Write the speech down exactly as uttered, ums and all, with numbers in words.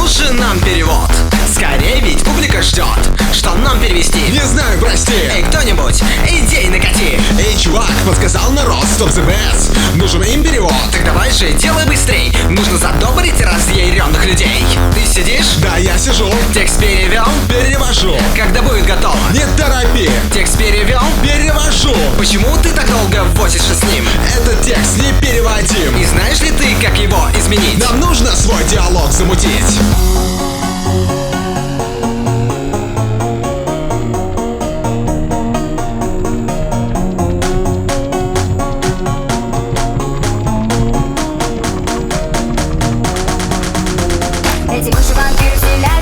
же нам перевод? Скорее, ведь публика ждет. Что нам перевести? Не знаю, прости. Эй, кто-нибудь, идей накати. Эй, чувак, подсказал народ, стоп the best. Нужен им перевод. Так давай же, делай быстрей. Нужно задобрить разъяренных людей. Ты сидишь? Да, я сижу. Текст перевел? Перевожу. Когда будет готово? Не торопи. Текст перевел? Перевожу. Почему ты так долго возишься с ним? Этот текст не переводим. И знаешь ли ты, как его изменить? Нам нужно свой диалог замутить. Эти мыши вампиры вселяют